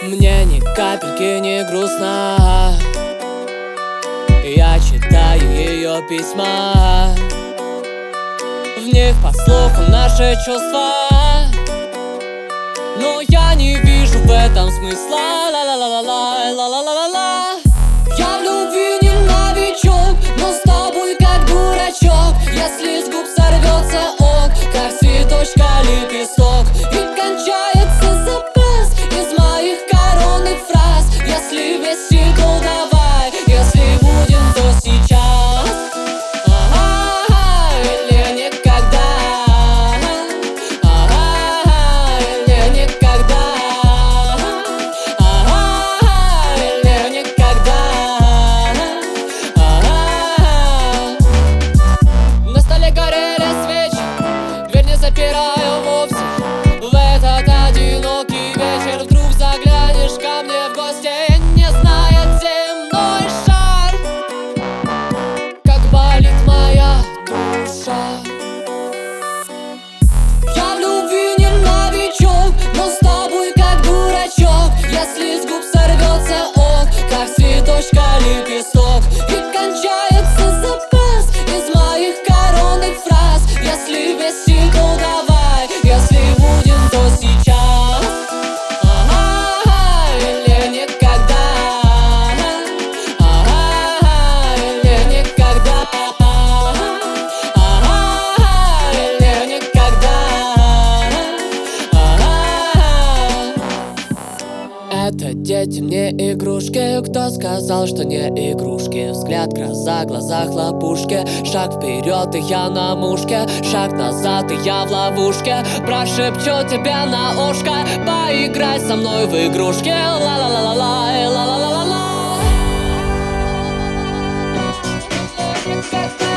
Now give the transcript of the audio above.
Мне ни капельки не грустно. Я читаю ее письма, в них по слуху наши чувства, но я не вижу в этом смысла. Ла-ла-ла-ла-ла-ла-ла-ла-ла. Я в любви не новичок, но с тобой как дурачок. Если с губ сорвется ок, как цветочка лепесток, и кончается запас из моих коронных фраз. Если вместе, то давай, если будем, то сейчас, или никогда, или никогда, или никогда. На столе горели свечи, дверь не запираю вовсе. В этот одинокий вечер вдруг заглянешь ко мне в гости, не зная земной шар, как болит моя душа. Я в любви не новичок, но с тобой как дурачок. Если с губ сорвется ок, как цветочка лепесток, и кончается запас из моих коронных фраз. Если вместе, то давай, если будем, то сейчас, или никогда, или никогда, или никогда. Это дети, мне игрушки. Кто сказал, что не игрушки? Взгляд, гроза, глаза, хлопушки. Шаг вперед, и я на мушке. Шаг назад, и я в ловушке. Прошепчу тебя на ушко: поиграй со мной в игрушки. Ла-ла-ла-ла-ла, ла-ла-ла-ла-ла.